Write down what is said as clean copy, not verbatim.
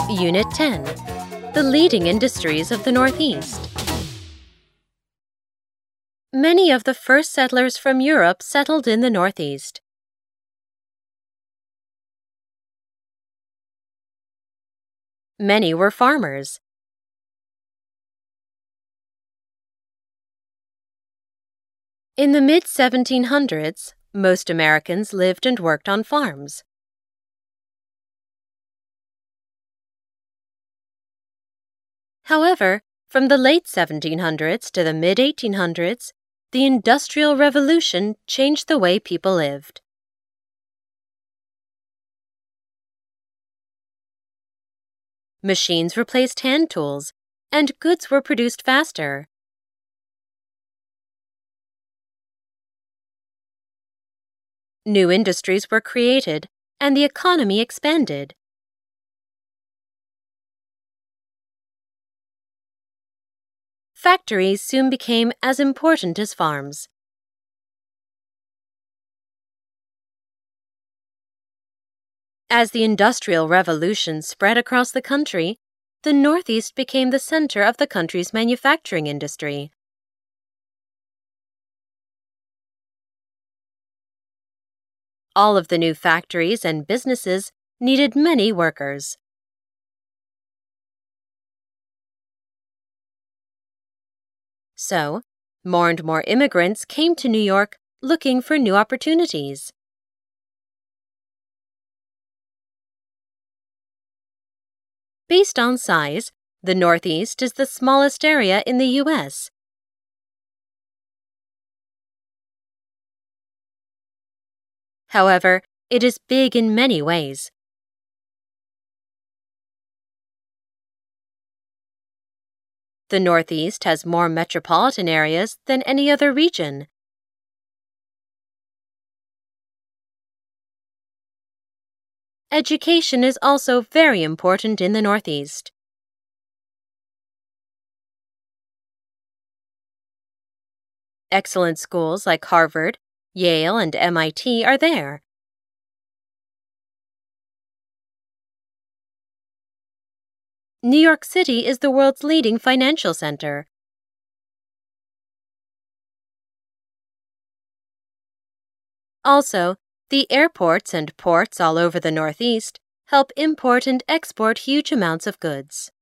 Unit 10. The leading industries of the Northeast. Many of the first settlers from Europe settled in the Northeast. Many were farmers. In the mid-1700s, most Americans lived and worked on farms. However, from the late 1700s to the mid-1800s, the Industrial Revolution changed the way people lived. Machines replaced hand tools, and goods were produced faster. New industries were created, and the economy expanded. Factories soon became as important as farms. As the Industrial Revolution spread across the country, the Northeast became the center of the country's manufacturing industry. All of the new factories and businesses needed many workers. So, more and more immigrants came to New York looking for new opportunities. Based on size, the Northeast is the smallest area in the U.S. However, it is big in many ways. The Northeast has more metropolitan areas than any other region. Education is also very important in the Northeast. Excellent schools like Harvard, Yale, and MIT are there. New York City is the world's leading financial center. Also, the airports and ports all over the Northeast help import and export huge amounts of goods.